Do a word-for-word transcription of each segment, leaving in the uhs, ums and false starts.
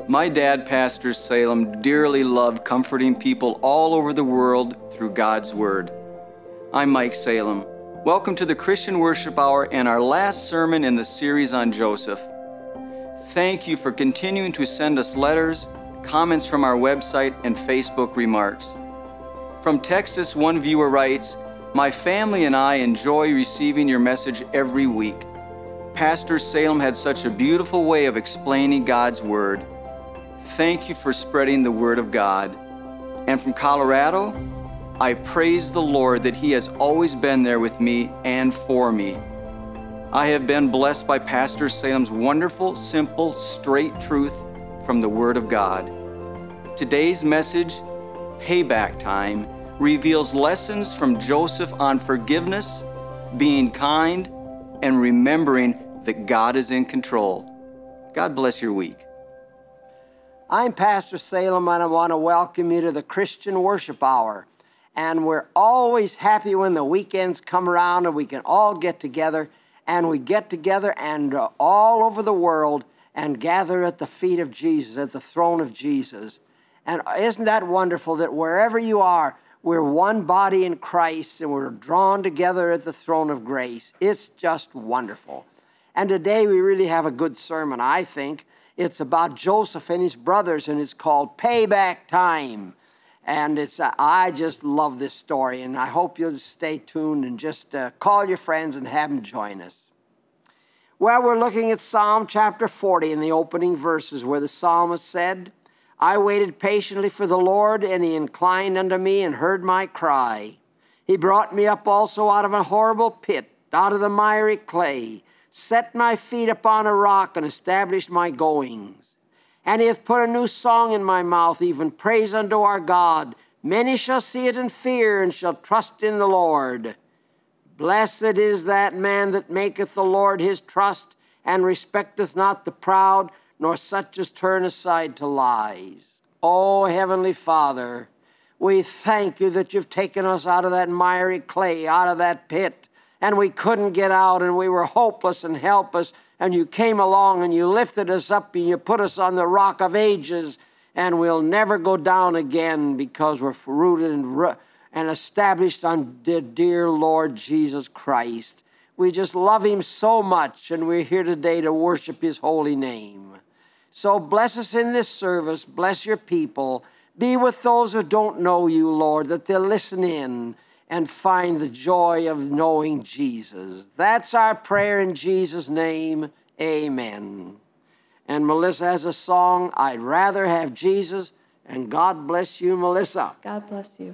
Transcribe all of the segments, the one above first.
My dad, Pastor Salem, dearly loved comforting people all over the world through God's Word. I'm Mike Salem. Welcome to the Christian Worship Hour and our last sermon in the series on Joseph. Thank you for continuing to send us letters, comments from our website, and Facebook remarks. From Texas, one viewer writes, "My family and I enjoy receiving your message every week. Pastor Salem had such a beautiful way of explaining God's Word. Thank you for spreading the Word of God." And from Colorado, "I praise the Lord that He has always been there with me and for me. I have been blessed by Pastor Salem's wonderful, simple, straight truth from the Word of God." Today's message, Payback Time, reveals lessons from Joseph on forgiveness, being kind, and remembering that God is in control. God bless your week. I'm Pastor Salem, and I want to welcome you to the Christian Worship Hour. And we're always happy when the weekends come around and we can all get together. And we get together and uh, all over the world and gather at the feet of Jesus, at the throne of Jesus. And isn't that wonderful that wherever you are, we're one body in Christ and we're drawn together at the throne of grace. It's just wonderful. And today we really have a good sermon, I think. It's about Joseph and his brothers, and it's called Payback Time. And it's uh, I just love this story, and I hope you'll stay tuned and just uh, call your friends and have them join us. Well, we're looking at Psalm chapter forty in the opening verses where the psalmist said, "I waited patiently for the Lord, and He inclined unto me and heard my cry. He brought me up also out of a horrible pit, out of the miry clay, set my feet upon a rock and established my goings. And He hath put a new song in my mouth, even praise unto our God. Many shall see it and fear, and shall trust in the Lord. Blessed is that man that maketh the Lord his trust, and respecteth not the proud, nor such as turn aside to lies." Oh, Heavenly Father, we thank you that you've taken us out of that miry clay, out of that pit, and we couldn't get out, and we were hopeless and helpless, and you came along and you lifted us up and you put us on the rock of ages, and we'll never go down again because we're rooted and, and established on the dear Lord Jesus Christ. We just love Him so much, and we're here today to worship His holy name. So bless us in this service. Bless your people. Be with those who don't know you, Lord, that they'll listen in and find the joy of knowing Jesus. That's our prayer in Jesus' name. Amen. And Melissa has a song, "I'd Rather Have Jesus," and God bless you, Melissa. God bless you.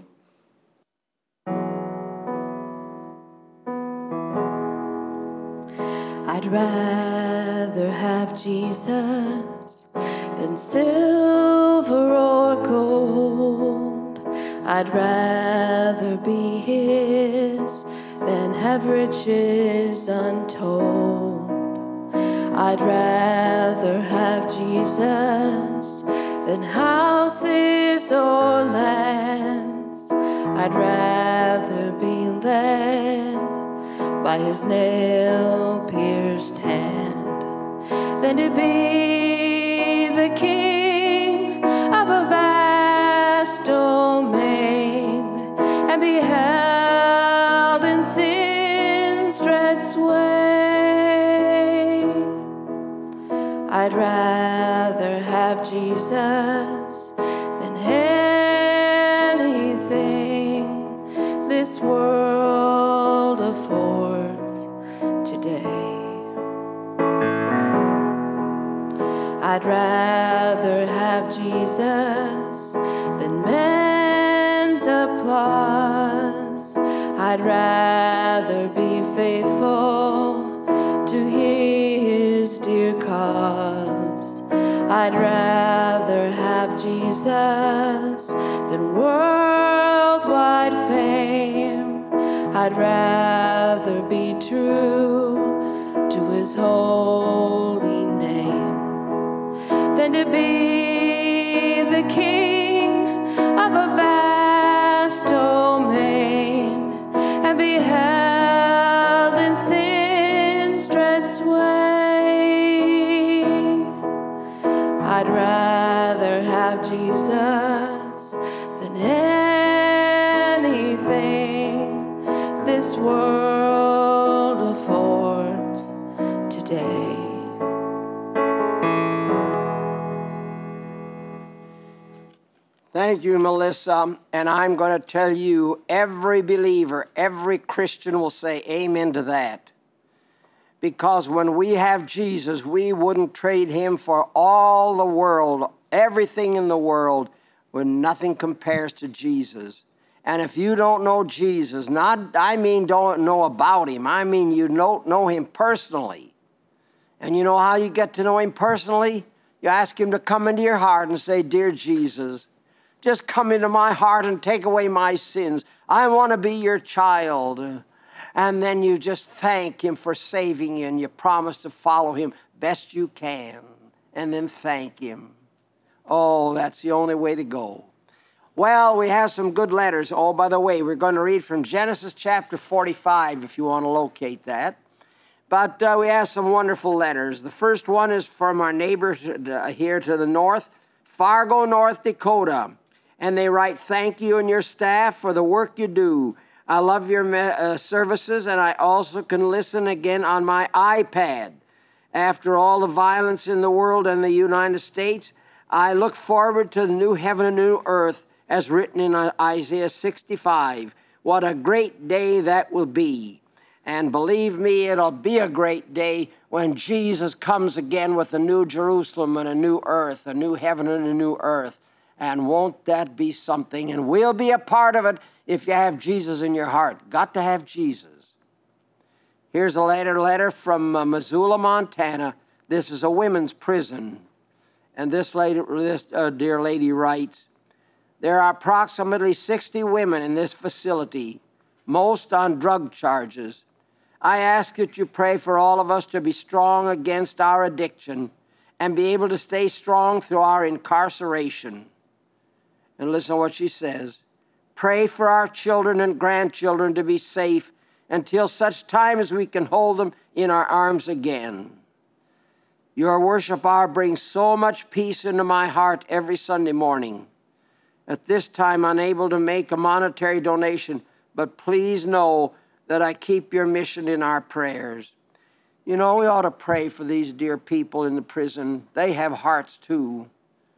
I'd rather have Jesus than silver or gold. I'd rather be His than have riches untold. I'd rather have Jesus than houses or lands. I'd rather be led by His nail-pierced hand than to be the king of a vast domain and be held in sin's dread sway. I'd rather have Jesus than anything this world affords today. I'd rather have Jesus than men's applause. I'd rather be faithful to His dear cause. I'd rather have Jesus than worldwide fame. I'd rather be true to His holy name than to be the king of a vast domain and be held in sin's dread sway. I'd rather have Jesus than anything this world affords today. Thank you, Melissa. And I'm going to tell you, every believer, every Christian will say amen to that. Because when we have Jesus, we wouldn't trade him for all the world, everything in the world, when nothing compares to Jesus. And if you don't know Jesus, not I mean don't know about him, I mean you don't know him personally. And you know how you get to know him personally? You ask him to come into your heart and say, "Dear Jesus, just come into my heart and take away my sins. I want to be your child." And then you just thank him for saving you, and you promise to follow him best you can, and then thank him. Oh, that's the only way to go. Well, we have some good letters. Oh, by the way, we're going to read from Genesis chapter forty-five, if you want to locate that. But uh, we have some wonderful letters. The first one is from our neighbor uh, here to the north, Fargo, North Dakota. And they write, "Thank you and your staff for the work you do. I love your uh, services, and I also can listen again on my iPad. After all the violence in the world and the United States, I look forward to the new heaven and new earth, as written in Isaiah sixty-five. What a great day that will be. And believe me, it'll be a great day when Jesus comes again with a new Jerusalem and a new earth, a new heaven and a new earth. And won't that be something? And we'll be a part of it if you have Jesus in your heart. Got to have Jesus." Here's a later letter from uh, Missoula, Montana. This is a women's prison. And this, lady, this uh, dear lady writes, "There are approximately sixty women in this facility, most on drug charges. I ask that you pray for all of us to be strong against our addiction and be able to stay strong through our incarceration." And listen to what she says. "Pray for our children and grandchildren to be safe until such time as we can hold them in our arms again. Your worship hour brings so much peace into my heart every Sunday morning. At this time, unable to make a monetary donation, but please know that I keep your mission in our prayers." You know, we ought to pray for these dear people in the prison. They have hearts too.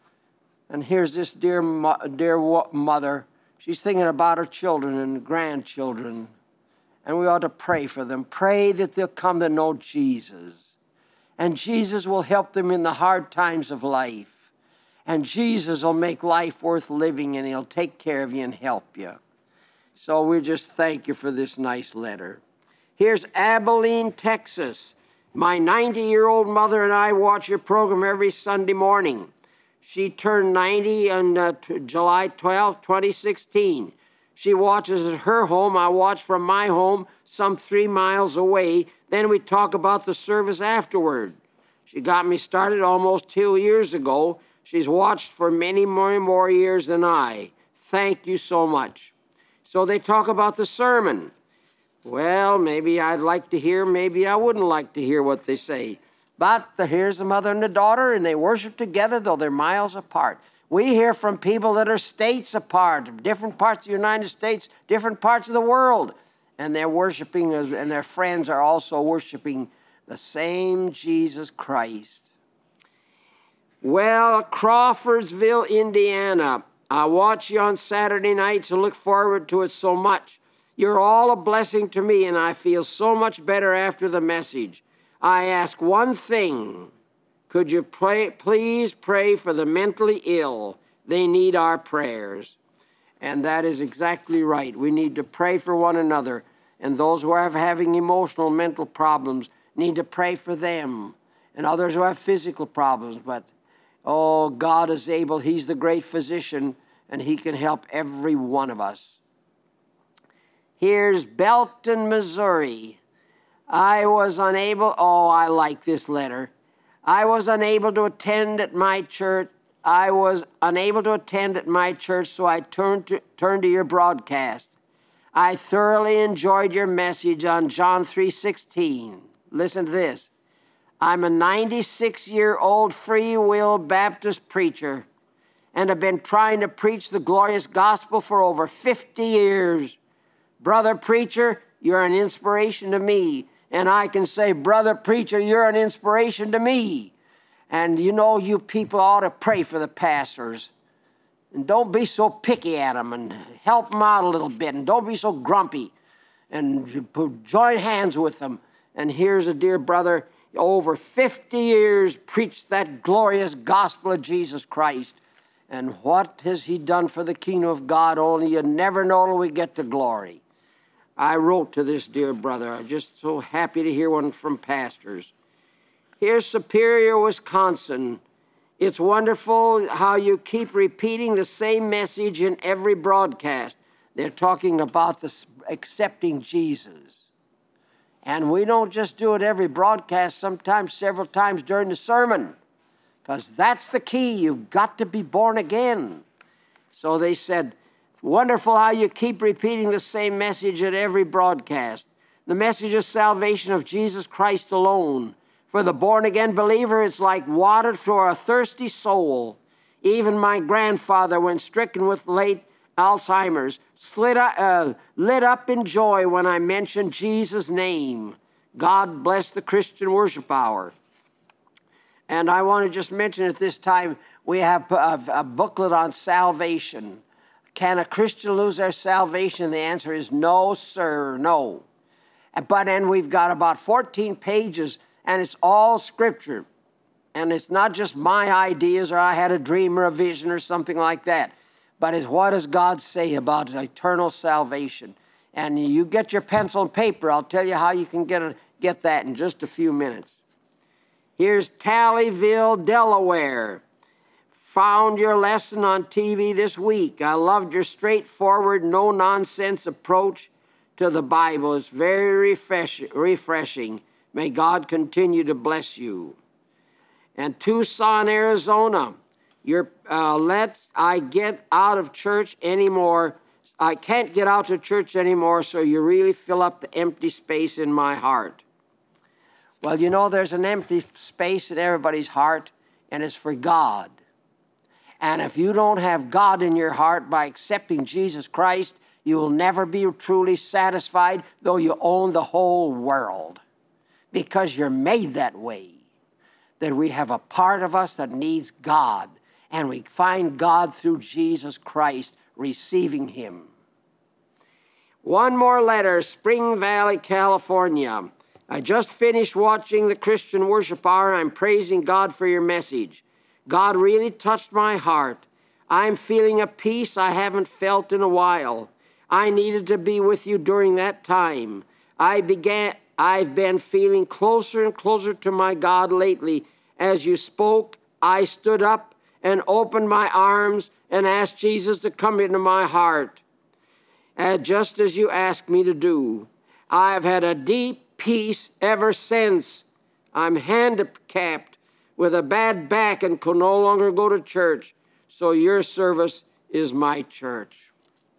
And here's this dear, mo- dear mother. She's thinking about her children and grandchildren. And we ought to pray for them. Pray that they'll come to know Jesus. And Jesus will help them in the hard times of life. And Jesus will make life worth living, and he'll take care of you and help you. So we just thank you for this nice letter. Here's Abilene, Texas. "My ninety-year-old mother and I watch your program every Sunday morning. She turned ninety on uh, t- July twelfth, twenty sixteen. She watches at her home. I watch from my home some three miles away. Then we talk about the service afterward. She got me started almost two years ago. She's watched for many more, more years than I. Thank you so much." So they talk about the sermon. Well, maybe I'd like to hear, maybe I wouldn't like to hear what they say. But the, here's the mother and the daughter, and they worship together, though they're miles apart. We hear from people that are states apart, different parts of the United States, different parts of the world. And they're worshiping, and their friends are also worshiping the same Jesus Christ. Well, Crawfordsville, Indiana. I watch you on Saturday nights and look forward to it so much. You're all a blessing to me, and I feel so much better after the message. I ask one thing. Could you pray, please pray for the mentally ill? They need our prayers. And that is exactly right. We need to pray for one another. And those who are having emotional, mental problems need to pray for them. And others who have physical problems. But, oh, God is able. He's the great physician, and he can help every one of us. Here's Belton, Missouri. I was unable, oh, I like this letter. I was unable to attend at my church. I was unable to attend at my church, so I turned to, turned to your broadcast. I thoroughly enjoyed your message on John three sixteen. Listen to this. I'm a ninety-six-year-old free-will Baptist preacher and have been trying to preach the glorious gospel for over fifty years. Brother preacher, you're an inspiration to me. And I can say, brother preacher, you're an inspiration to me. And you know, you people ought to pray for the pastors. And don't be so picky at them, and help them out a little bit. And don't be so grumpy. And join hands with them. And here's a dear brother, over fifty years, preached that glorious gospel of Jesus Christ. And what has he done for the kingdom of God? Only you never know till we get to glory. I wrote to this dear brother. I'm just so happy to hear one from pastors. Here's Superior, Wisconsin. It's wonderful how you keep repeating the same message in every broadcast. They're talking about this accepting Jesus. And we don't just do it every broadcast, sometimes several times during the sermon, because that's the key. You've got to be born again. So they said, wonderful how you keep repeating the same message at every broadcast. The message of salvation of Jesus Christ alone. For the born-again believer, it's like water for a thirsty soul. Even my grandfather, when stricken with late Alzheimer's, slid, uh, lit up in joy when I mentioned Jesus' name. God bless the Christian Worship Hour. And I want to just mention at this time, we have a, a booklet on salvation. Can a Christian lose their salvation? The answer is no, sir, no. But then we've got about fourteen pages, and it's all Scripture. And it's not just my ideas, or I had a dream or a vision or something like that. But it's what does God say about eternal salvation? And you get your pencil and paper. I'll tell you how you can get, a, get that in just a few minutes. Here's Tallyville, Delaware. Found your lesson on T V this week. I loved your straightforward, no-nonsense approach to the Bible. It's very refresh refreshing. May God continue to bless you. And Tucson, Arizona. Your, uh, let's, I get out of church anymore. I can't get out of church anymore, so you really fill up the empty space in my heart. Well, you know, there's an empty space in everybody's heart, and it's for God. And if you don't have God in your heart by accepting Jesus Christ, you will never be truly satisfied, though you own the whole world, because you're made that way, that we have a part of us that needs God, and we find God through Jesus Christ, receiving Him. One more letter, Spring Valley, California. I just finished watching the Christian Worship Hour. I'm praising God for your message. God really touched my heart. I'm feeling a peace I haven't felt in a while. I needed to be with you during that time. I began, I've been feeling closer and closer to my God lately. As you spoke, I stood up and opened my arms and asked Jesus to come into my heart, uh, just as you asked me to do. I've had a deep peace ever since. I'm handicapped with a bad back and can no longer go to church, so your service is my church.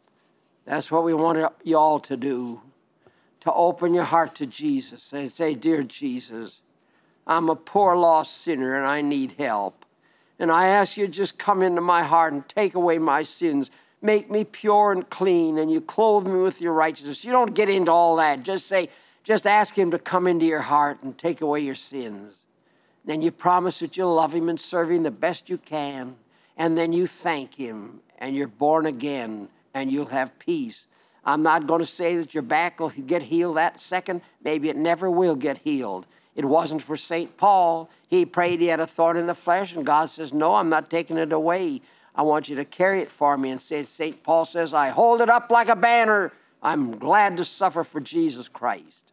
That's what we want you all to do, to open your heart to Jesus and say, dear Jesus, I'm a poor lost sinner and I need help. And I ask you to just come into my heart and take away my sins. Make me pure and clean, and you clothe me with your righteousness. You don't get into all that. Just say, just ask Him to come into your heart and take away your sins. Then you promise that you'll love Him and serve Him the best you can. And then you thank Him, and you're born again, and you'll have peace. I'm not going to say that your back will get healed that second. Maybe it never will get healed. It wasn't for Saint Paul. He prayed, he had a thorn in the flesh, and God says, no, I'm not taking it away. I want you to carry it for me. And Saint Paul says, I hold it up like a banner. I'm glad to suffer for Jesus Christ.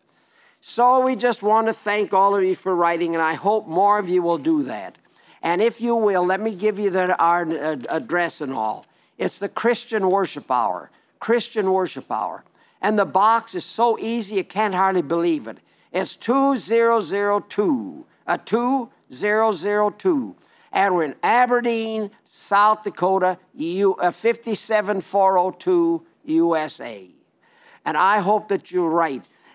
So we just want to thank all of you for writing, and I hope more of you will do that. And if you will, let me give you the, our address and all. It's the Christian Worship Hour, Christian Worship Hour. And the box is so easy you can't hardly believe it. It's two thousand two, a two thousand two. And we're in Aberdeen, South Dakota, five seven four oh two, U S A. And I hope that you'll write.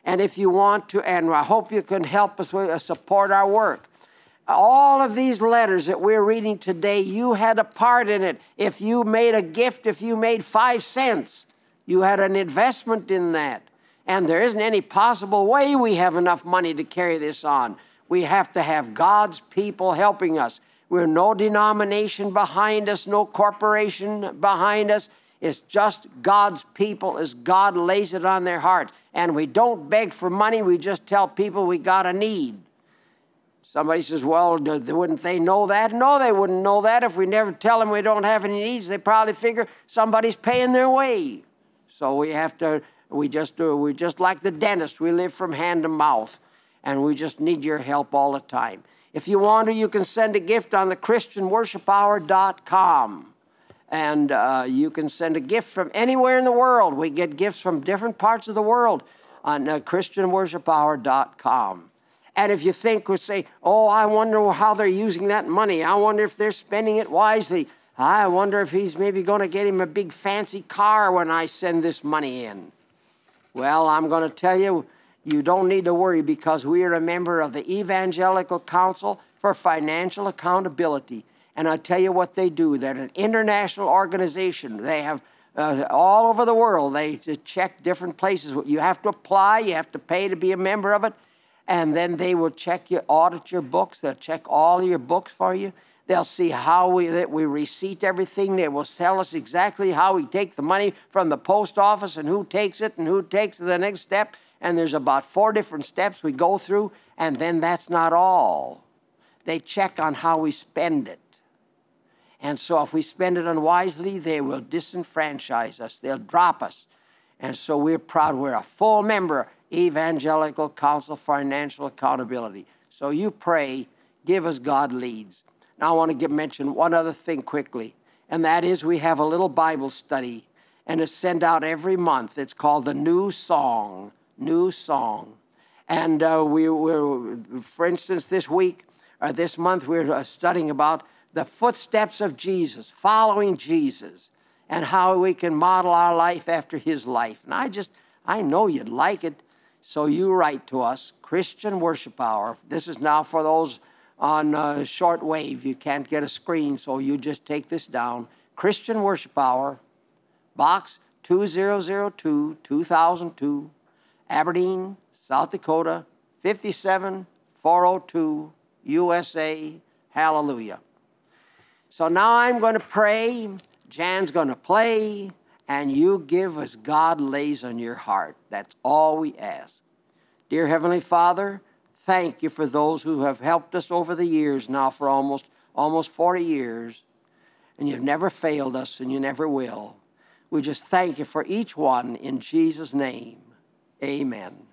And if you want to, and I hope you can help us with, uh, support our work. All of these letters that we're reading today, you had a part in it. If you made a gift, if you made five cents, you had an investment in that. And there isn't any possible way we have enough money to carry this on. We have to have God's people helping us. We're no denomination behind us, no corporation behind us. It's just God's people as God lays it on their heart. And we don't beg for money. We just tell people we got a need. Somebody says, well, wouldn't they know that? No, they wouldn't know that. If we never tell them we don't have any needs, they probably figure somebody's paying their way. So we have to, we just do, we just like the dentist. We live from hand to mouth, and we just need your help all the time. If you want to, you can send a gift on the Christian Worship Hour dot com. And uh, you can send a gift from anywhere in the world. We get gifts from different parts of the world on uh, Christian Worship Hour dot com. And if you think, we say, oh, I wonder how they're using that money. I wonder if they're spending it wisely. I wonder if he's maybe going to get him a big fancy car when I send this money in. Well, I'm going to tell you, you don't need to worry, because we are a member of the Evangelical Council for Financial Accountability. And I tell you what they do. They're an international organization. They have uh, all over the world. They check different places. You have to apply. You have to pay to be a member of it. And then they will check you, audit your books. They'll check all your books for you. They'll see how we, that we receipt everything. They will tell us exactly how we take the money from the post office and who takes it and who takes the next step. And there's about four different steps we go through. And then that's not all. They check on how we spend it. And so if we spend it unwisely, they will disenfranchise us. They'll drop us. And so we're proud. We're a full member, Evangelical Council Financial Accountability. So you pray, give as God leads. Now I want to give, mention one other thing quickly, and that is we have a little Bible study, and it's sent out every month. It's called the New Song, New Song. And uh, we were, for instance, this week, or this month, we're uh, studying about the footsteps of Jesus, following Jesus, and how we can model our life after his life. And I just, I know you'd like it. So you write to us, Christian Worship Hour. This is now for those on uh, short wave. You can't get a screen, so you just take this down. Christian Worship Hour, Box two thousand two, two thousand two, Aberdeen, South Dakota, fifty-seven four oh two, U S A. Hallelujah. So now I'm going to pray, Jan's going to play, and you give as God lays on your heart. That's all we ask. Dear Heavenly Father, thank you for those who have helped us over the years now for almost, almost forty years. And you've never failed us, and you never will. We just thank you for each one in Jesus' name. Amen.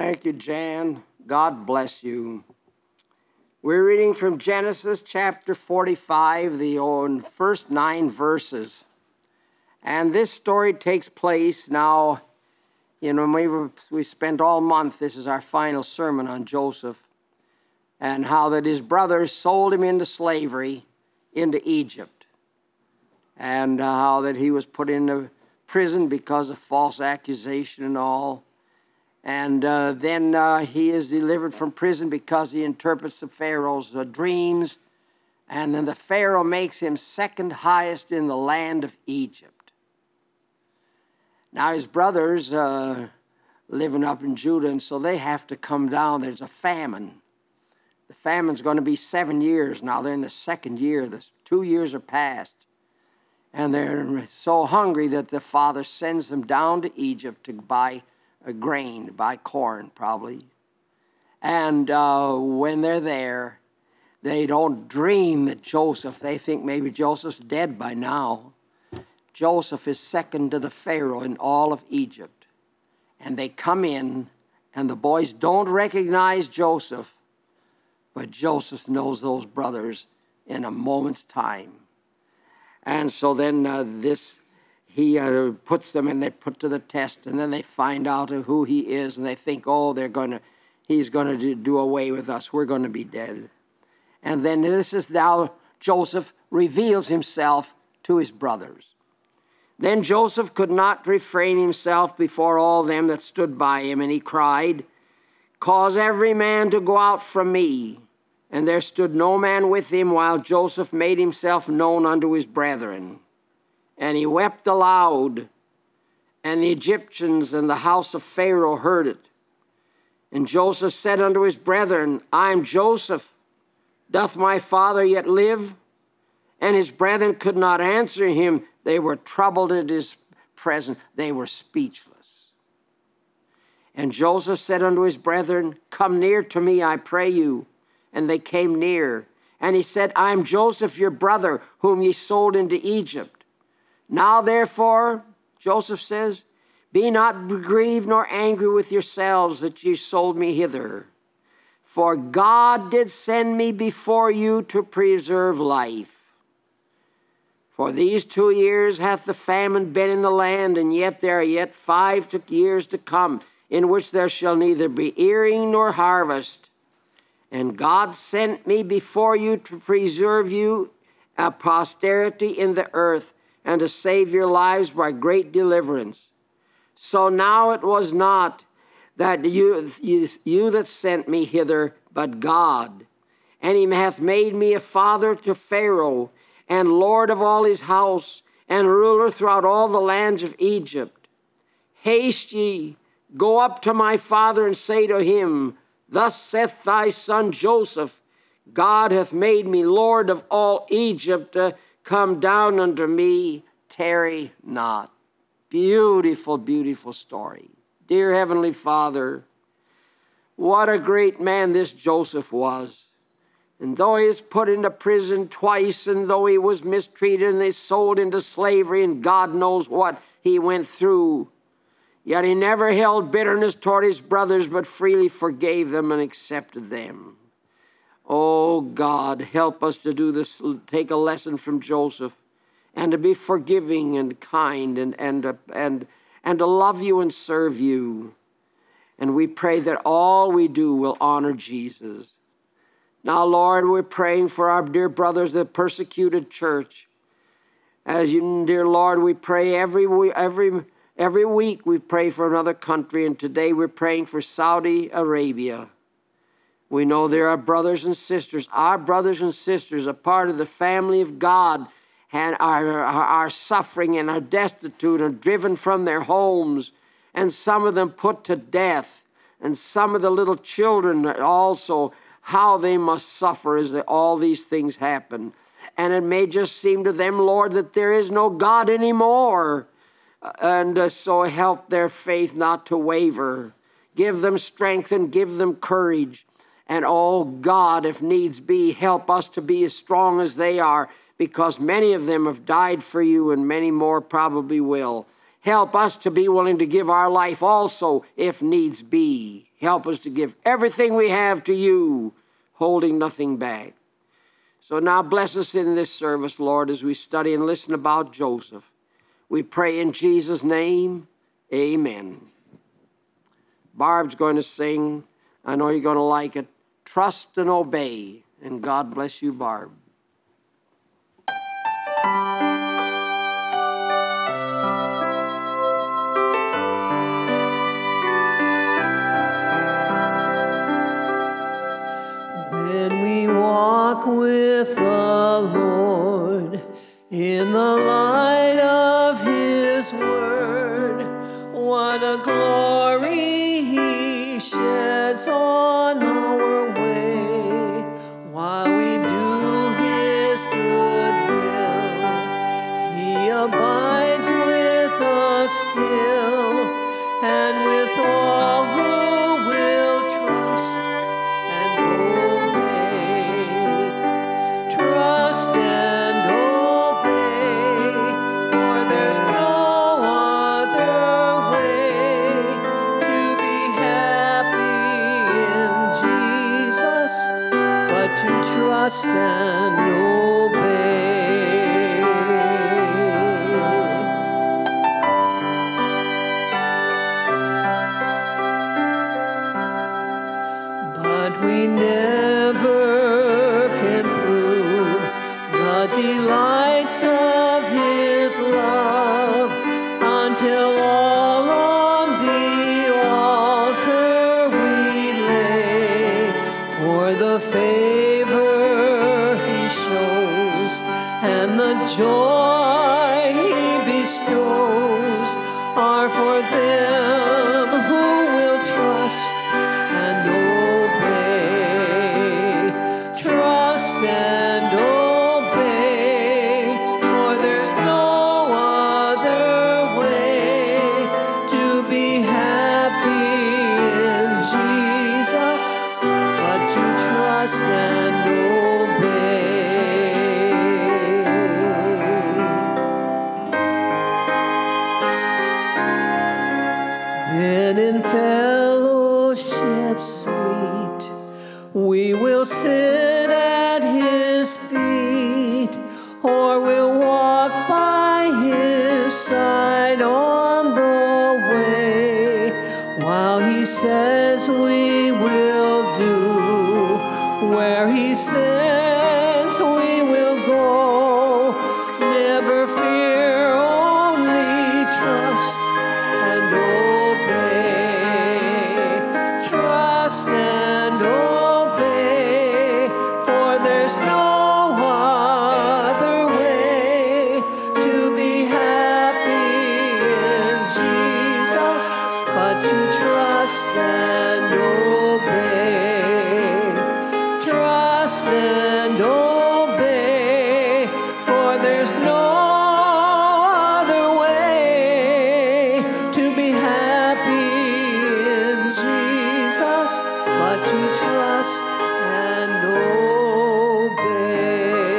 Thank you, Jan. God bless you. We're reading from Genesis chapter forty-five, the first nine verses. And this story takes place now, you know, we, were, we spent all month, this is our final sermon on Joseph, and how that his brothers sold him into slavery into Egypt, and uh, how that he was put into prison because of false accusation and all. And uh, then uh, he is delivered from prison because he interprets the Pharaoh's uh, dreams. And then the Pharaoh makes him second highest in the land of Egypt. Now his brothers uh, living up in Judah, and so they have to come down. There's a famine. The famine's going to be seven years now. They're in the second year. The two years are past. And they're so hungry that the father sends them down to Egypt to buy a grain, buy corn probably. And uh, when they're there, they don't dream that Joseph, they think maybe Joseph's dead by now. Joseph is second to the Pharaoh in all of Egypt. And they come in, and the boys don't recognize Joseph, but Joseph knows those brothers in a moment's time. And so then uh, this, he uh, puts them and they put to the test, and then they find out who he is, and they think, oh, they're going to, he's going to do away with us. We're going to be dead. And then this is now Joseph reveals himself to his brothers. Then Joseph could not refrain himself before all them that stood by him, and he cried, cause every man to go out from me. And there stood no man with him while Joseph made himself known unto his brethren. And he wept aloud, and the Egyptians and the house of Pharaoh heard it. And Joseph said unto his brethren, I am Joseph. Doth my father yet live? And his brethren could not answer him. They were troubled at his presence. They were speechless. And Joseph said unto his brethren, come near to me, I pray you. And they came near. And he said, I am Joseph, your brother, whom ye sold into Egypt. Now therefore, Joseph says, be not grieved nor angry with yourselves that ye sold me hither. For God did send me before you to preserve life. For these two years hath the famine been in the land, and yet there are yet five years to come, in which there shall neither be earing nor harvest. And God sent me before you to preserve you a posterity in the earth, and to save your lives by great deliverance. So now it was not that you, you, you that sent me hither, but God. And he hath made me a father to Pharaoh, and lord of all his house, and ruler throughout all the lands of Egypt. Haste ye, go up to my father, and say to him, thus saith thy son Joseph, God hath made me Lord of all Egypt. Uh, come down unto me, tarry not. Beautiful, beautiful story. Dear Heavenly Father, what a great man this Joseph was. And though he was put into prison twice, and though he was mistreated and they sold into slavery, and God knows what he went through, yet he never held bitterness toward his brothers, but freely forgave them and accepted them. Oh God, help us to do this, take a lesson from Joseph, and to be forgiving and kind, and, and, and, and to love you and serve you. And we pray that all we do will honor Jesus. Now, Lord, we're praying for our dear brothers, the persecuted church. As you, dear Lord, we pray every every every week we pray for another country, and today we're praying for Saudi Arabia. We know there are brothers and sisters, our brothers and sisters, a part of the family of God, and are, are, are suffering and are destitute and driven from their homes, and some of them put to death, and some of the little children also, how they must suffer as they, all these things happen. And it may just seem to them, Lord, that there is no God anymore. And uh, so help their faith not to waver. Give them strength and give them courage. And oh God, if needs be, help us to be as strong as they are, because many of them have died for you and many more probably will. Help us to be willing to give our life also if needs be. Help us to give everything we have to you, holding nothing back. So now bless us in this service, Lord, as we study and listen about Joseph. We pray in Jesus' name, amen. Barb's going to sing. I know you're going to like it. Trust and Obey. And God bless you, Barb. When we walk with the Lord in the light of His word, what a glory He sheds on our way. While we do His good will, He abides with us still, and with all who will trust and obey. Trust and obey, for there's no other way to be happy in Jesus but to trust and obey. But we never can prove the delights of His love until all on the altar we lay. For the favor He shows and the joy He bestows are for them who will trust and obey. Trust and obey, for there's no other way to be happy in Jesus but to trust and obey. Then in fellowship sweet we will sit at His feet, or we'll walk by His side on the way, while He says we will do, where He sends we will go. Never fear, only trust and obey. Trust and obey, for there's no other way to be happy in Jesus but to trust and obey. Trust and obey, for there's no other way to be happy in Jesus but to trust and obey.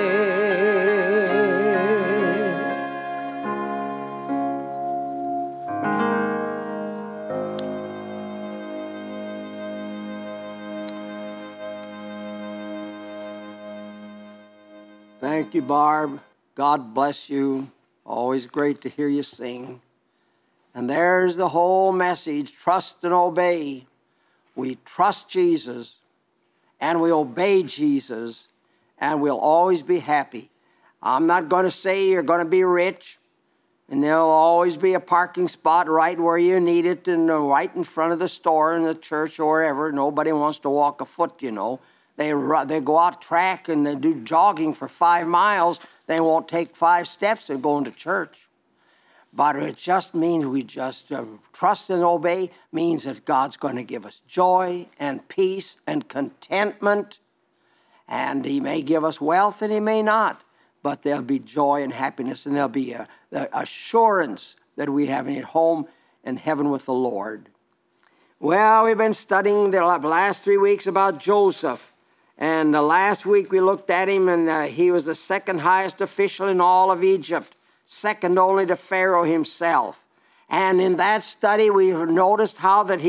Thank you, Barb. God bless you. Always great to hear you sing. And there's the whole message, trust and obey. We trust Jesus and we obey Jesus and we'll always be happy. I'm not going to say you're going to be rich and there'll always be a parking spot right where you need it and right in front of the store in the church or wherever. Nobody wants to walk a foot, you know. They, they go out track and they do jogging for five miles. They won't take five steps and go into church. But it just means we just uh, trust and obey means that God's going to give us joy and peace and contentment. And He may give us wealth and He may not. But there'll be joy and happiness and there'll be a, the assurance that we have at home in heaven with the Lord. Well, we've been studying the last three weeks about Joseph. And uh, last week we looked at him and uh, he was the second highest official in all of Egypt, second only to Pharaoh himself. And in that study we noticed how that he,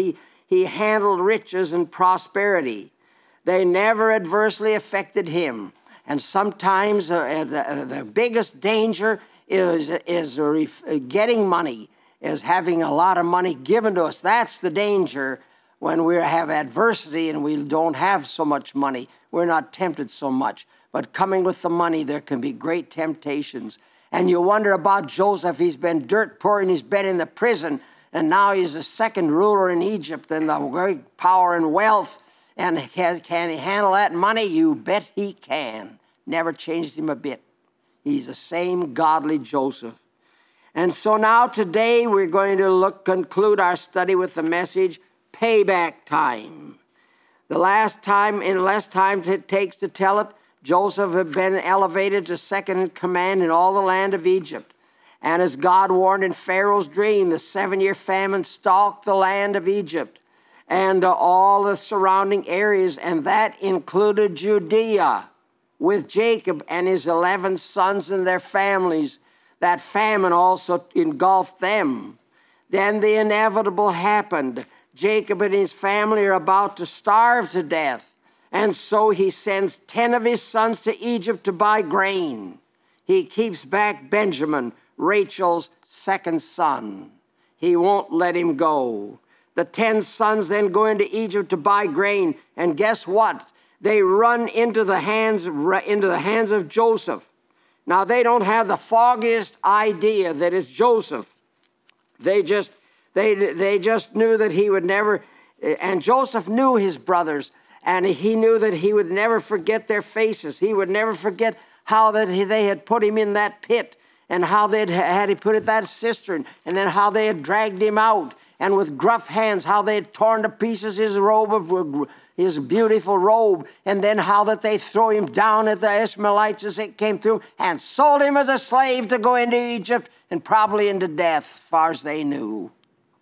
he handled riches and prosperity. They never adversely affected him. And sometimes uh, the, the biggest danger is, is getting money, is having a lot of money given to us. That's the danger when we have adversity and we don't have so much money. We're not tempted so much. But coming with the money, there can be great temptations. And you wonder about Joseph. He's been dirt poor and he's been in the prison. And now he's the second ruler in Egypt and the great power and wealth. And can he handle that money? You bet he can. Never changed him a bit. He's the same godly Joseph. And so now today we're going to look, conclude our study with the message, Payback Time. The last time, in less time it takes to tell it, Joseph had been elevated to second in command in all the land of Egypt. And as God warned in Pharaoh's dream, the seven-year famine stalked the land of Egypt and uh, all the surrounding areas, and that included Judea with Jacob and his eleven sons and their families. That famine also engulfed them. Then the inevitable happened. Jacob and his family are about to starve to death. And so he sends ten of his sons to Egypt to buy grain. He keeps back Benjamin, Rachel's second son. He won't let him go. The ten sons then go into Egypt to buy grain. And guess what? They run into the hands, into the hands of Joseph. Now, they don't have the foggiest idea that it's Joseph. They just, they, they just knew that he would never, and Joseph knew his brothers. And he knew that he would never forget their faces. He would never forget how that he, they had put him in that pit and how they had, had he put in that cistern and then how they had dragged him out and with gruff hands how they had torn to pieces his robe, of his beautiful robe, and then how that they throw him down at the Ishmaelites as it came through and sold him as a slave to go into Egypt and probably into death, as far as they knew.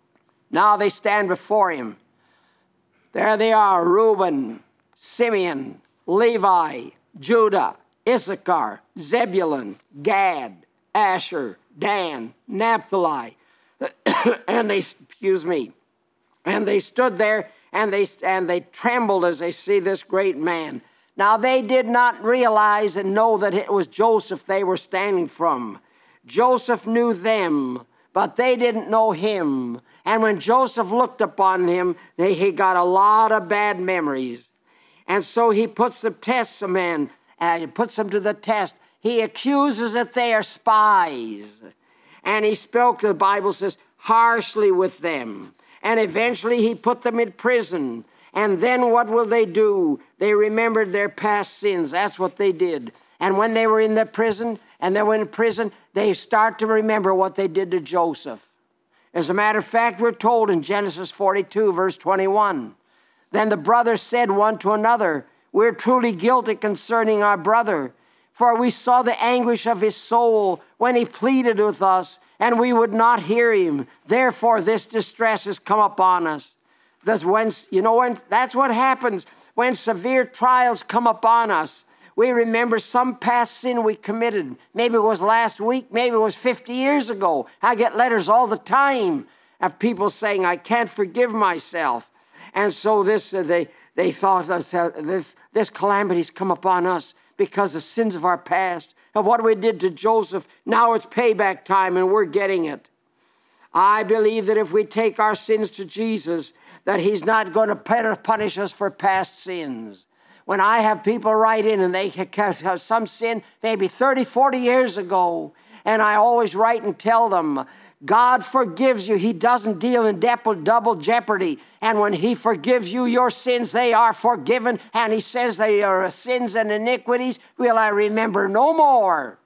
Now they stand before him. There they are, Reuben, Simeon, Levi, Judah, Issachar, Zebulun, Gad, Asher, Dan, Naphtali. and they, excuse me, and they stood there and they, and they trembled as they see this great man. Now they did not realize and know that it was Joseph they were standing from. Joseph knew them, but they didn't know him. And when Joseph looked upon him, they, he got a lot of bad memories. And so he puts the test of men, and he puts them to the test. He accuses that they are spies. And he spoke, the Bible says, harshly with them. And eventually he put them in prison. And then what will they do? They remembered their past sins. That's what they did. And when they were in the prison, and they were in prison, they start to remember what they did to Joseph. As a matter of fact, we're told in Genesis forty-two, verse twenty-one, then the brothers said one to another, we're truly guilty concerning our brother, for we saw the anguish of his soul when he pleaded with us, and we would not hear him. Therefore, this distress has come upon us. That's when, you know, when, that's what happens when severe trials come upon us. We remember some past sin we committed. Maybe it was last week. Maybe it was fifty years ago. I get letters all the time of people saying, I can't forgive myself. And so this, uh, they, they thought uh, this, this calamity's come upon us because of sins of our past, of what we did to Joseph. Now it's payback time and we're getting it. I believe that if we take our sins to Jesus, that he's not going to punish us for past sins. When I have people write in and they have some sin maybe thirty, forty years ago, and I always write and tell them, God forgives you. He doesn't deal in double jeopardy. And when he forgives you your sins, they are forgiven. And he says they are sins and iniquities will I remember no more.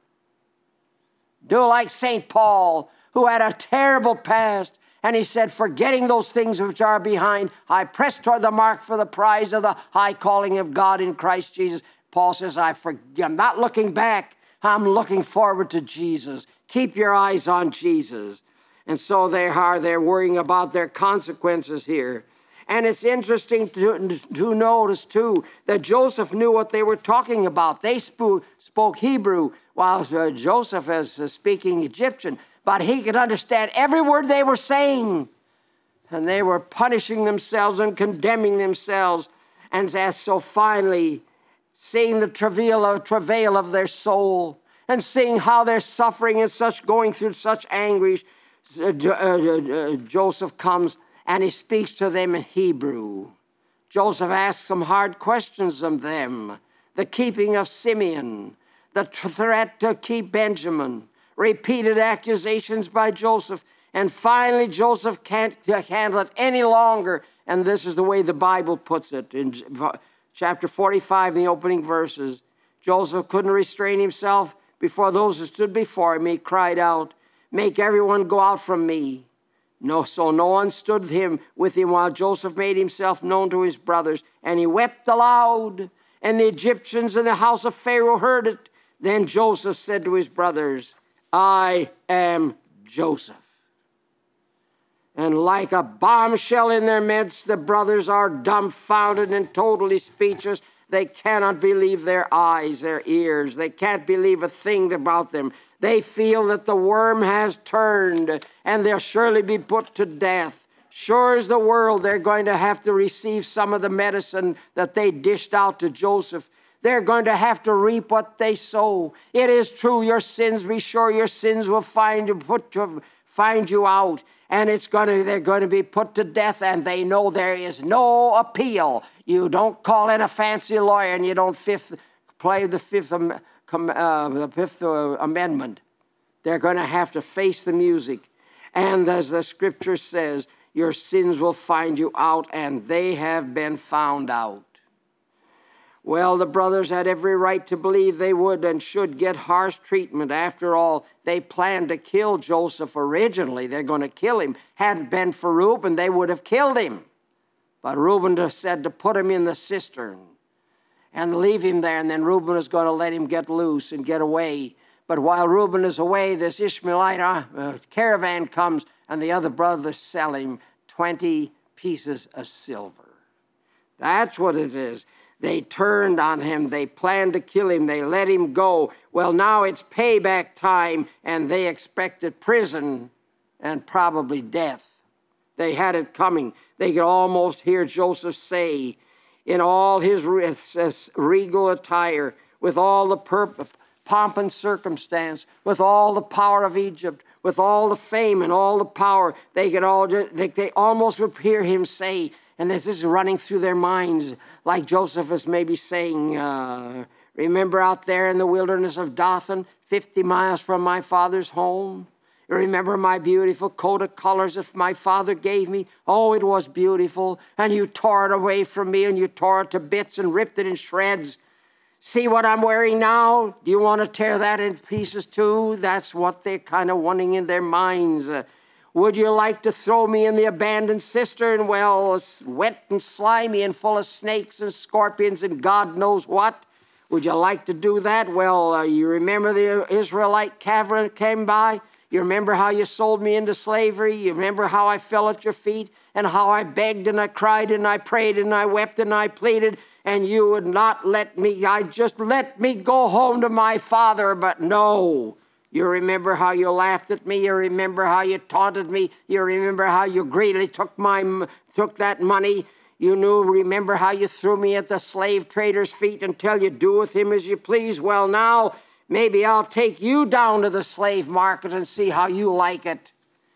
Do like Saint Paul, who had a terrible past. And he said, forgetting those things which are behind, I press toward the mark for the prize of the high calling of God in Christ Jesus. Paul says, I forget. I'm not looking back. I'm looking forward to Jesus. Keep your eyes on Jesus. And so they are, they're worrying about their consequences here. And it's interesting to, to notice, too, that Joseph knew what they were talking about. They spoke, spoke Hebrew, while uh, Joseph is uh, speaking Egyptian. But he could understand every word they were saying. And they were punishing themselves and condemning themselves. And as so finally, seeing the travail of, travail of their soul, and seeing how they're suffering and such, going through such anguish, uh, uh, uh, Joseph comes and he speaks to them in Hebrew. Joseph asks some hard questions of them. The keeping of Simeon, the threat to keep Benjamin, repeated accusations by Joseph, and finally Joseph can't handle it any longer. And this is the way the Bible puts it in chapter forty-five, in the opening verses. Joseph couldn't restrain himself before those who stood before him. He cried out, "Make everyone go out from me." No, so no one stood him with him while Joseph made himself known to his brothers, and he wept aloud. And the Egyptians in the house of Pharaoh heard it. Then Joseph said to his brothers, "I am Joseph." And like a bombshell in their midst, the brothers are dumbfounded and totally speechless. They cannot believe their eyes, their ears. They can't believe a thing about them. They feel that the worm has turned and they'll surely be put to death. Sure as the world, they're going to have to receive some of the medicine that they dished out to Joseph. They're going to have to reap what they sow. It is true, your sins, be sure your sins will find you, put to, find you out. And it's going to, they're going to be put to death, and they know there is no appeal. You don't call in a fancy lawyer, and you don't fifth, play the fifth, um, uh, the fifth uh, amendment. They're going to have to face the music. And as the scripture says, your sins will find you out, and they have been found out. Well, the brothers had every right to believe they would and should get harsh treatment. After all, they planned to kill Joseph originally. They're going to kill him. Hadn't been for Reuben, they would have killed him. But Reuben said to put him in the cistern and leave him there, and then Reuben is going to let him get loose and get away. But while Reuben is away, this Ishmaelite uh, caravan comes, and the other brothers sell him twenty pieces of silver. That's what it is. They turned on him. They planned to kill him. They let him go. Well, now it's payback time, and they expected prison and probably death. They had it coming. They could almost hear Joseph say, in all his regal attire, with all the pomp and circumstance, with all the power of Egypt, with all the fame and all the power, they could all they, they almost would hear him say, and this is running through their minds, like Joseph is maybe saying, uh, remember out there in the wilderness of Dothan, fifty miles from my father's home? You remember my beautiful coat of colors that my father gave me? Oh, it was beautiful. And you tore it away from me, and you tore it to bits and ripped it in shreds. See what I'm wearing now? Do you want to tear that in pieces too? That's what they're kind of wanting in their minds. Uh, Would you like to throw me in the abandoned cistern? Well, it's wet and slimy and full of snakes and scorpions and God knows what. Would you like to do that? Well, uh, you remember the Israelite caravan came by? You remember how you sold me into slavery? You remember how I fell at your feet and how I begged and I cried and I prayed and I wept and I pleaded, and you would not let me. I just let me go home to my father, but no. You remember how you laughed at me. You remember how you taunted me. You remember how you greedily took my took that money. You knew, remember how you threw me at the slave trader's feet until you do with him as you please. Well, now, maybe I'll take you down to the slave market and see how you like it.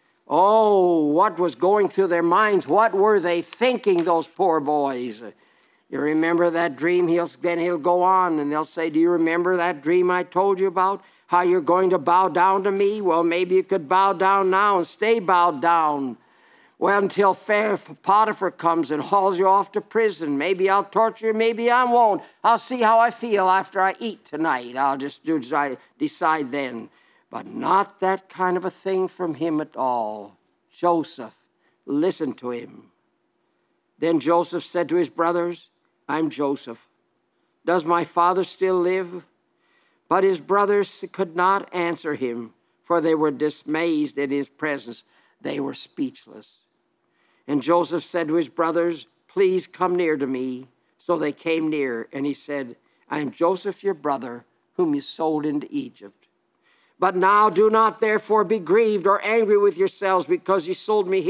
Oh, what was going through their minds? What were they thinking, those poor boys? You remember that dream? He'll, then he'll go on and they'll say, do you remember that dream I told you about? How you're going to bow down to me? Well, maybe you could bow down now and stay bowed down. Well, until Potiphar comes and hauls you off to prison. Maybe I'll torture you, maybe I won't. I'll see how I feel after I eat tonight. I'll just do I decide then. But not that kind of a thing from him at all. Joseph, listen to him. Then Joseph said to his brothers, I'm Joseph. Does my father still live? But his brothers could not answer him, for they were dismayed in his presence. They were speechless. And Joseph said to his brothers, please come near to me. So they came near, and he said, I am Joseph, your brother, whom you sold into Egypt. But now do not therefore be grieved or angry with yourselves because you sold me here.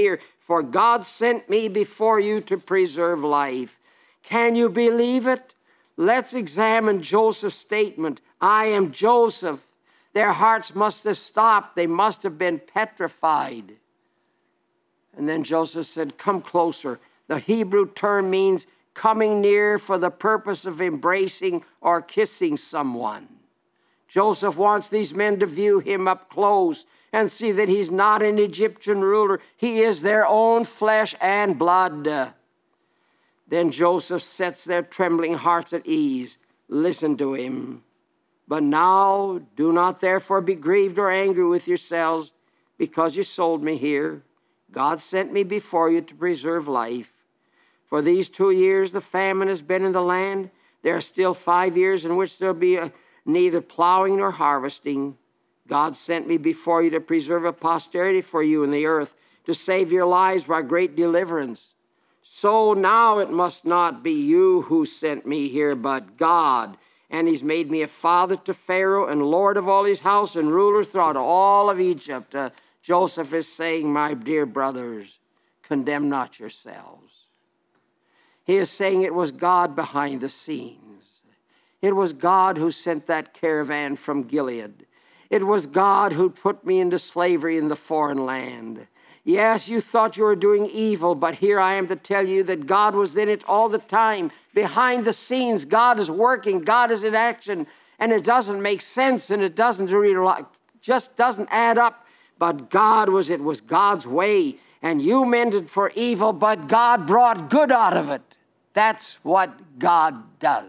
for God sent me before you to preserve life. Can you believe it? Let's examine Joseph's statement. I am Joseph. Their hearts must have stopped. They must have been petrified. And then Joseph said, come closer. The Hebrew term means coming near for the purpose of embracing or kissing someone. Joseph wants these men to view him up close and see that he's not an Egyptian ruler. He is their own flesh and blood. Then Joseph sets their trembling hearts at ease. Listen to him. But now do not therefore be grieved or angry with yourselves because you sold me here. God sent me before you to preserve life. For these two years the famine has been in the land. There are still five years in which there will be a, neither plowing nor harvesting. God sent me before you to preserve a posterity for you in the earth, to save your lives by great deliverance. So now it must not be you who sent me here, but God. And he's made me a father to Pharaoh and Lord of all his house and ruler throughout all of Egypt. Uh, Joseph is saying, my dear brothers, condemn not yourselves. He is saying it was God behind the scenes. It was God who sent that caravan from Gilead. It was God who put me into slavery in the foreign land. Yes, you thought you were doing evil, but here I am to tell you that God was in it all the time. Behind the scenes, God is working, God is in action, and it doesn't make sense, and it doesn't really, just doesn't add up. But God was, it was God's way, and you meant it for evil, but God brought good out of it. That's what God does.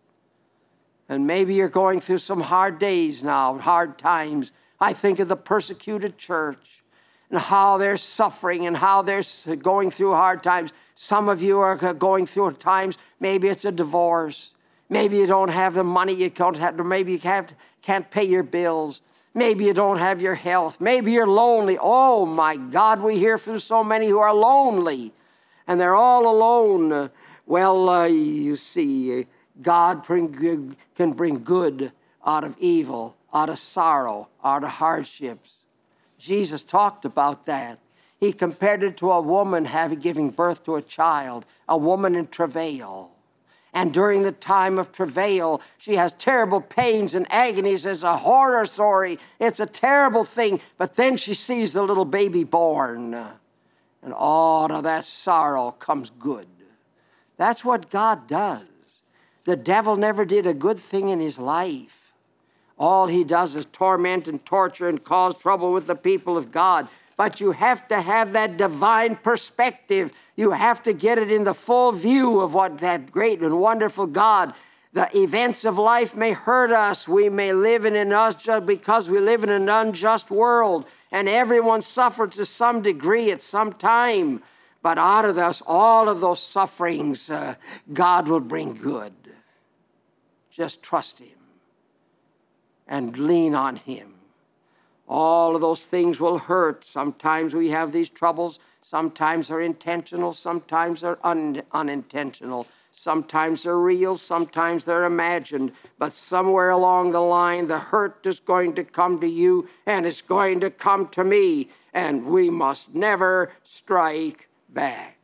And maybe you're going through some hard days now, hard times. I think of the persecuted church and how they're suffering and how they're going through hard times. Some of you are going through times, maybe it's a divorce. Maybe you don't have the money you can't have, maybe you can't, can't pay your bills. Maybe you don't have your health. Maybe you're lonely. Oh my God, we hear from so many who are lonely and they're all alone. Well, uh, you see, God bring, can bring good out of evil, out of sorrow, out of hardships. Jesus talked about that. He compared it to a woman having giving birth to a child, a woman in travail. And during the time of travail, she has terrible pains and agonies. It's a horror story. It's a terrible thing. But then she sees the little baby born. And out of that sorrow comes good. That's what God does. The devil never did a good thing in his life. All he does is torment and torture and cause trouble with the people of God. But you have to have that divine perspective. You have to get it in the full view of what that great and wonderful God. The events of life may hurt us. We may live in an unjust, because we live in an unjust world. And everyone suffers to some degree at some time. But out of us, all of those sufferings, uh, God will bring good. Just trust him and lean on him. All of those things will hurt. Sometimes we have these troubles. Sometimes they're intentional. Sometimes they're un- unintentional. Sometimes they're real. Sometimes they're imagined. But somewhere along the line, the hurt is going to come to you, and it's going to come to me. And we must never strike back.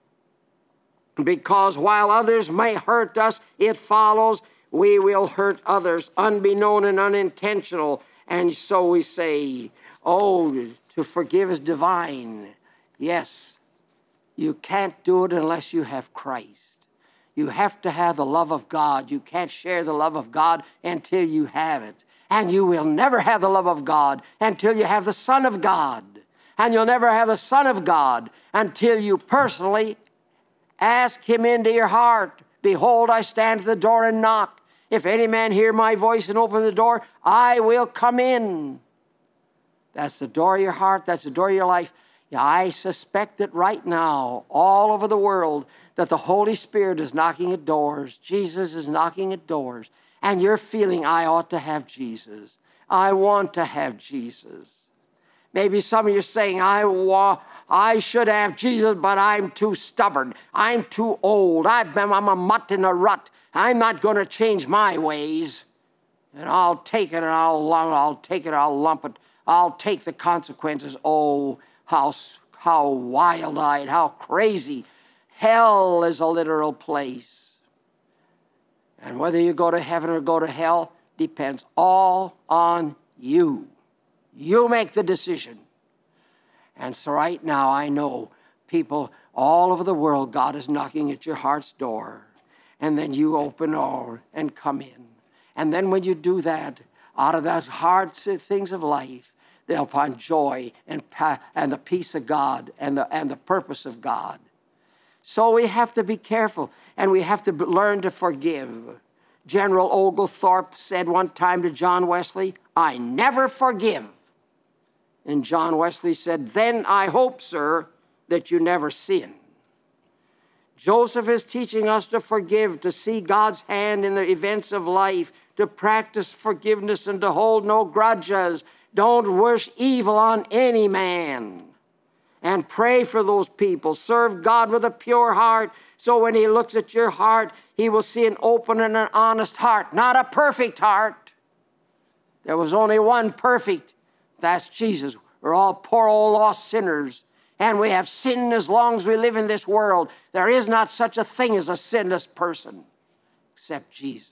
Because while others may hurt us, it follows we will hurt others, unbeknown and unintentional. And so we say, oh, to forgive is divine. Yes, you can't do it unless you have Christ. You have to have the love of God. You can't share the love of God until you have it. And you will never have the love of God until you have the Son of God. And you'll never have the Son of God until you personally ask him into your heart. Behold, I stand at the door and knock. If any man hear my voice and open the door, I will come in. That's the door of your heart. That's the door of your life. Yeah, I suspect that right now, all over the world, that the Holy Spirit is knocking at doors. Jesus is knocking at doors. And you're feeling, I ought to have Jesus. I want to have Jesus. Maybe some of you are saying, I, wa- I should have Jesus, but I'm too stubborn. I'm too old. I've been, I'm a mutt in a rut. I'm not going to change my ways. And I'll take it and I'll, I'll take it, I'll lump it. I'll take the consequences. Oh, how, how wild-eyed, how crazy. Hell is a literal place. And whether you go to heaven or go to hell depends all on you. You make the decision. And so right now I know people all over the world, God is knocking at your heart's door. And then you open all and come in. And then when you do that, out of that hard things of life, they'll find joy and, pa- and the peace of God and the, and the purpose of God. So we have to be careful, and we have to b- learn to forgive. General Oglethorpe said one time to John Wesley, "I never forgive." And John Wesley said, "Then I hope, sir, that you never sin." Joseph is teaching us to forgive, to see God's hand in the events of life, to practice forgiveness and to hold no grudges. Don't wish evil on any man. And pray for those people. Serve God with a pure heart, so when he looks at your heart, he will see an open and an honest heart, not a perfect heart. There was only one perfect. That's Jesus. We're all poor old lost sinners. And we have sinned as long as we live in this world. There is not such a thing as a sinless person, except Jesus.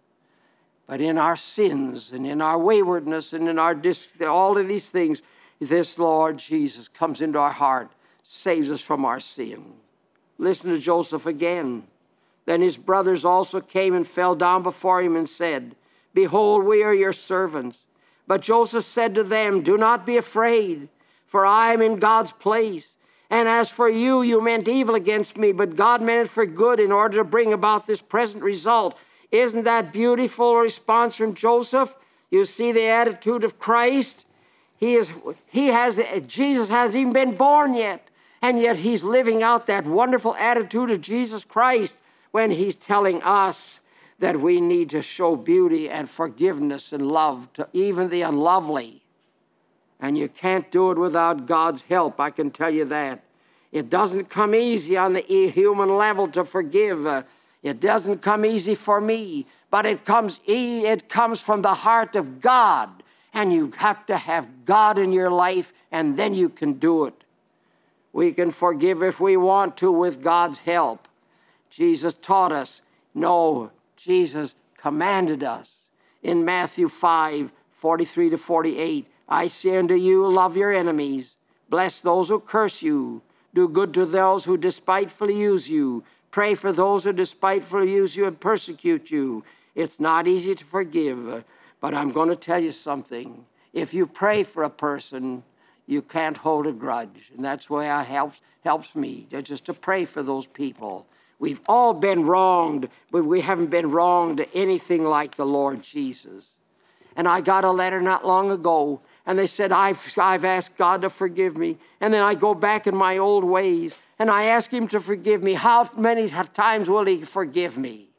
But in our sins and in our waywardness and in our dis- all of these things, this Lord Jesus comes into our heart, saves us from our sin. Listen to Joseph again. Then his brothers also came and fell down before him and said, "Behold, we are your servants." But Joseph said to them, "Do not be afraid, for I am in God's place. And as for you, you meant evil against me, but God meant it for good in order to bring about this present result." Isn't that beautiful response from Joseph? You see the attitude of Christ? He is, he has, Jesus hasn't even been born yet, and yet he's living out that wonderful attitude of Jesus Christ when he's telling us that we need to show beauty and forgiveness and love to even the unlovely. And you can't do it without God's help, I can tell you that. It doesn't come easy on the human level to forgive. Uh, it doesn't come easy for me, but it comes, e- it comes from the heart of God. And you have to have God in your life, and then you can do it. We can forgive if we want to with God's help. Jesus taught us. No, Jesus commanded us. In Matthew five, forty-three to forty-eight, "I say unto you, love your enemies, bless those who curse you, do good to those who despitefully use you, pray for those who despitefully use you and persecute you." It's not easy to forgive, but I'm going to tell you something. If you pray for a person, you can't hold a grudge, and that's why it helps, helps me, just to pray for those people. We've all been wronged, but we haven't been wronged anything like the Lord Jesus. And I got a letter not long ago, and they said, I've, I've asked God to forgive me. And then I go back in my old ways, and I ask him to forgive me. How many times will he forgive me?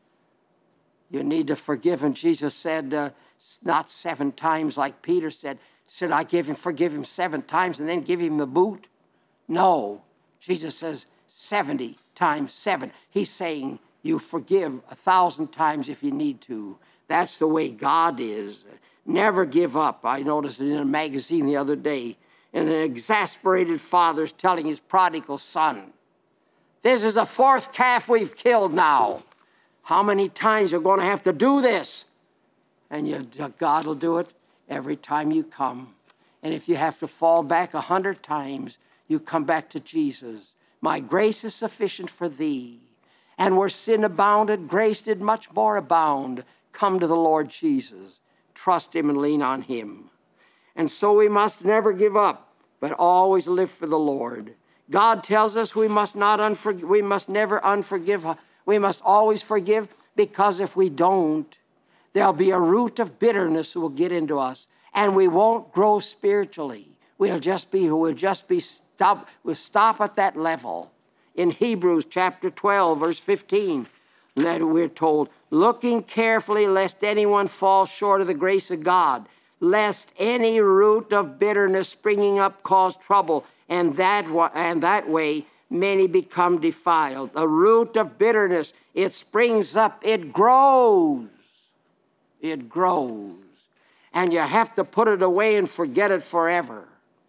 You need to forgive him. Jesus said, uh, not seven times like Peter said. Should I give him, forgive him seven times and then give him the boot? No. Jesus says seventy times seven. He's saying you forgive a thousand times if you need to. That's the way God is. Never give up. I noticed it in a magazine the other day, and an exasperated father's telling his prodigal son, "This is the fourth calf we've killed now. How many times you're going to have to do this?" And you, God will do it every time you come. And if you have to fall back a hundred times, you come back to Jesus. "My grace is sufficient for thee. And where sin abounded, grace did much more abound." Come to the Lord Jesus. Trust him and lean on him. And so we must never give up, but always live for the Lord. God tells us we must not unforg- we must never unforgive. We must always forgive, because if we don't, there'll be a root of bitterness that will get into us, and we won't grow spiritually. We'll just be, we'll just be stop, we'll stop at that level. In Hebrews chapter twelve, verse fifteen, that we're told, "Looking carefully lest anyone fall short of the grace of God, lest any root of bitterness springing up cause trouble, and that, and that way many become defiled." A root of bitterness, it springs up, it grows. It grows. And you have to put it away and forget it forever.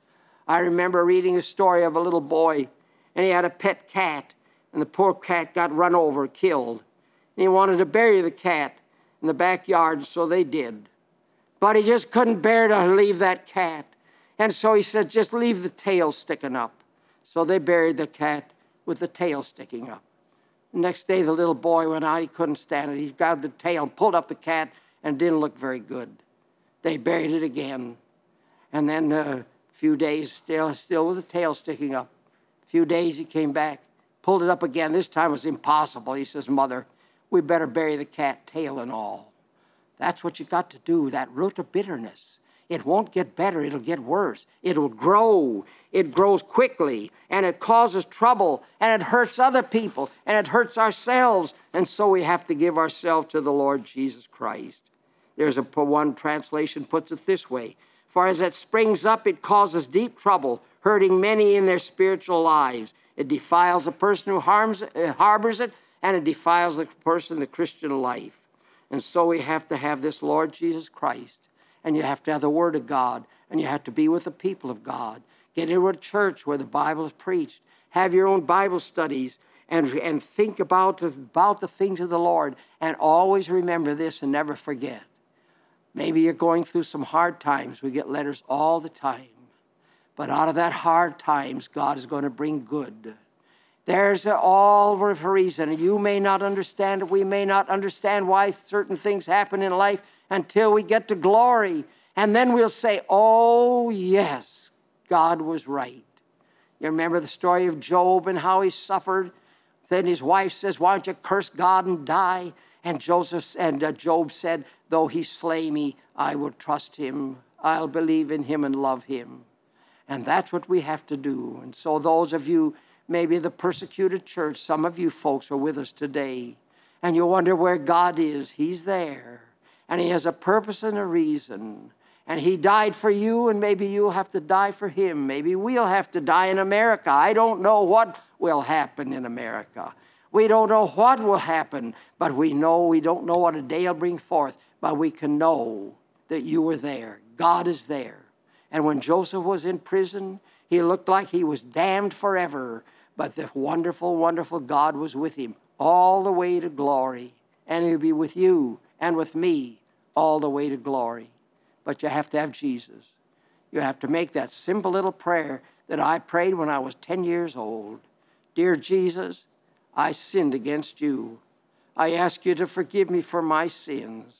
I remember reading a story of a little boy, and he had a pet cat, and the poor cat got run over, killed. And he wanted to bury the cat in the backyard, so they did. But he just couldn't bear to leave that cat. And so he said, just leave the tail sticking up. So they buried the cat with the tail sticking up. The next day, the little boy went out. He couldn't stand it. He grabbed the tail and pulled up the cat, and it didn't look very good. They buried it again. And then uh, a few days, still, still with the tail sticking up. A few days, he came back, pulled it up again. This time it was impossible. He says, Mother, we better bury the cat, tail and all. That's what you got to do, that root of bitterness. It won't get better, it'll get worse. It'll grow. It grows quickly, and it causes trouble, and it hurts other people, and it hurts ourselves. And so we have to give ourselves to the Lord Jesus Christ. There's a one translation puts it this way. For as it springs up, it causes deep trouble, hurting many in their spiritual lives. It defiles the person who harms, uh, harbors it, and it defiles the person in the Christian life. And so we have to have this Lord Jesus Christ. And you have to have the Word of God. And you have to be with the people of God. Get into a church where the Bible is preached. Have your own Bible studies. And, and think about, about the things of the Lord. And always remember this and never forget. Maybe you're going through some hard times. We get letters all the time. But out of that hard times, God is going to bring good. There's all for a reason. You may not understand it. We may not understand why certain things happen in life until we get to glory. And then we'll say, oh, yes, God was right. You remember the story of Job and how he suffered? Then his wife says, why don't you curse God and die? And Joseph and uh, Job said, though he slay me, I will trust him. I'll believe in him and love him. And that's what we have to do. And so those of you, maybe the persecuted church, some of you folks are with us today, and you wonder where God is. He's there, and he has a purpose and a reason. And he died for you, and maybe you'll have to die for him. Maybe we'll have to die in America. I don't know what will happen in America. We don't know what will happen, but we know we don't know what a day will bring forth, but we can know that you were there. God is there. And when Joseph was in prison, he looked like he was damned forever, but the wonderful, wonderful God was with him all the way to glory. And he'll be with you and with me all the way to glory. But you have to have Jesus. You have to make that simple little prayer that I prayed when I was ten years old. Dear Jesus, I sinned against you. I ask you to forgive me for my sins.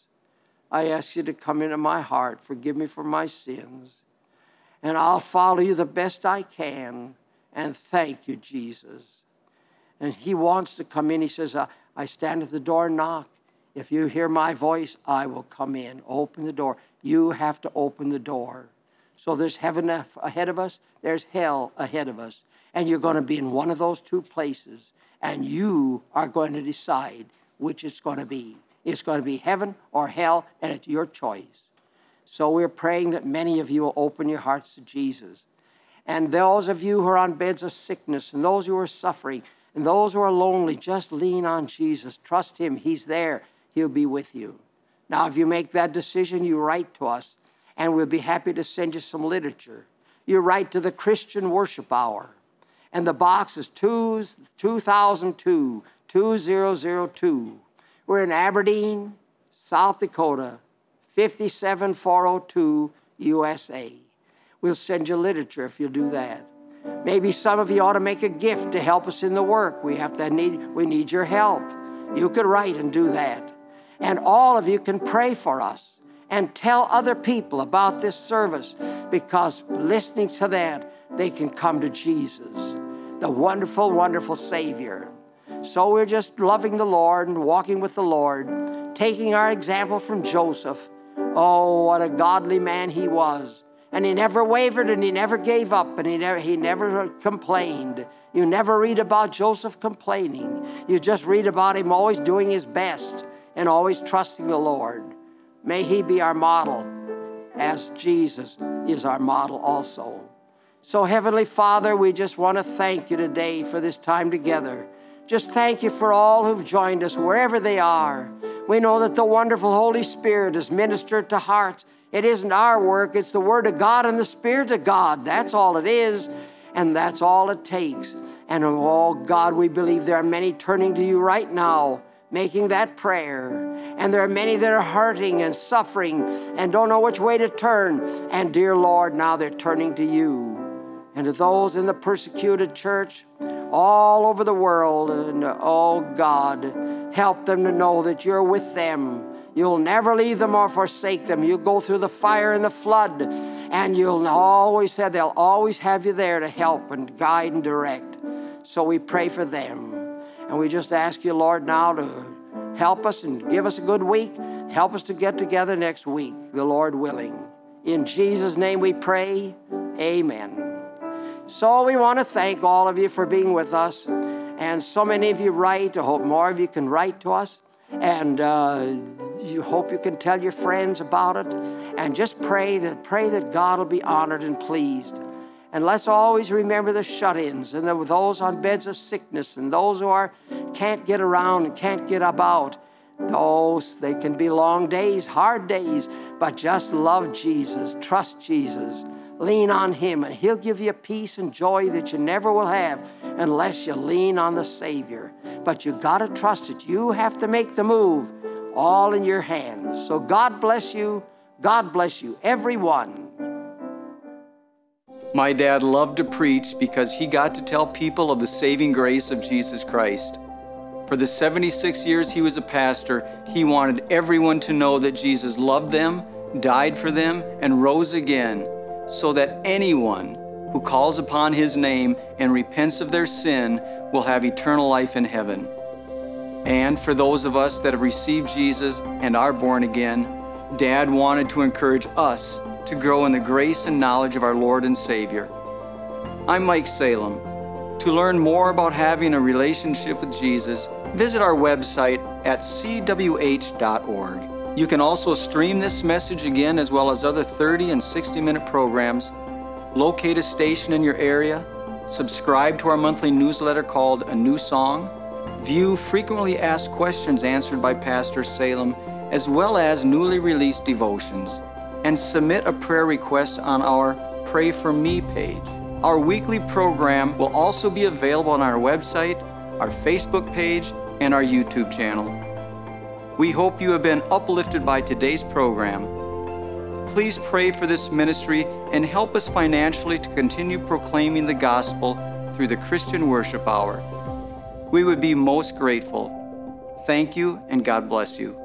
I ask you to come into my heart, forgive me for my sins. And I'll follow you the best I can. And thank you, Jesus. And he wants to come in. He says, I stand at the door and knock. If you hear my voice, I will come in. Open the door. You have to open the door. So there's heaven ahead of us. There's hell ahead of us. And you're going to be in one of those two places. And you are going to decide which it's going to be. It's going to be heaven or hell, and it's your choice. So we're praying that many of you will open your hearts to Jesus. And those of you who are on beds of sickness, and those who are suffering, and those who are lonely, just lean on Jesus. Trust him. He's there. He'll be with you. Now, if you make that decision, you write to us, and we'll be happy to send you some literature. You write to the Christian Worship Hour, and the box is two thousand two, two thousand two. We're in Aberdeen, South Dakota, five seven four oh two, U S A. We'll send you literature if you'll do that. Maybe some of you ought to make a gift to help us in the work. We have to need, we need your help. You could write and do that. And all of you can pray for us and tell other people about this service, because listening to that, they can come to Jesus, the wonderful, wonderful Savior. So we're just loving the Lord and walking with the Lord, taking our example from Joseph. Oh, what a godly man he was. And he never wavered, and he never gave up, and he never, he never complained. You never read about Joseph complaining. You just read about him always doing his best and always trusting the Lord. May he be our model, as Jesus is our model also. So, Heavenly Father, we just want to thank you today for this time together. Just thank you for all who've joined us, wherever they are. We know that the wonderful Holy Spirit has ministered to hearts It isn't our work. It's the Word of God and the Spirit of God. That's all it is, and that's all it takes. And oh, God, we believe there are many turning to you right now, making that prayer. And there are many that are hurting and suffering and don't know which way to turn. And dear Lord, now they're turning to you. And to those in the persecuted church all over the world, and oh God, help them to know that you're with them. You'll never leave them or forsake them. You'll go through the fire and the flood, and you'll always have, they'll always have you there to help and guide and direct. So we pray for them. And we just ask you, Lord, now to help us and give us a good week. Help us to get together next week, the Lord willing. In Jesus' name we pray, amen. So we want to thank all of you for being with us. And so many of you write. I hope more of you can write to us. And uh, you hope you can tell your friends about it. And just pray that, pray that God will be honored and pleased. And let's always remember the shut-ins and the, those on beds of sickness and those who are can't get around and can't get about. Those, they can be long days, hard days, but just love Jesus, trust Jesus, lean on Him, and He'll give you peace and joy that you never will have unless you lean on the Savior. But you got to trust it. You have to make the move, all in your hands. So God bless you. God bless you, everyone. My dad loved to preach because he got to tell people of the saving grace of Jesus Christ. For the seventy-six years he was a pastor, he wanted everyone to know that Jesus loved them, died for them, and rose again, so that anyone who calls upon His name and repents of their sin will have eternal life in heaven. And for those of us that have received Jesus and are born again, Dad wanted to encourage us to grow in the grace and knowledge of our Lord and Savior. I'm Mike Salem. To learn more about having a relationship with Jesus, visit our website at c w h dot org. You can also stream this message again, as well as other thirty and sixty minute programs, locate a station in your area, subscribe to our monthly newsletter called A New Song, view frequently asked questions answered by Pastor Salem, as well as newly released devotions, and submit a prayer request on our Pray For Me page. Our weekly program will also be available on our website, our Facebook page, and our YouTube channel. We hope you have been uplifted by today's program. Please pray for this ministry and help us financially to continue proclaiming the gospel through the Christian Worship Hour. We would be most grateful. Thank you, and God bless you.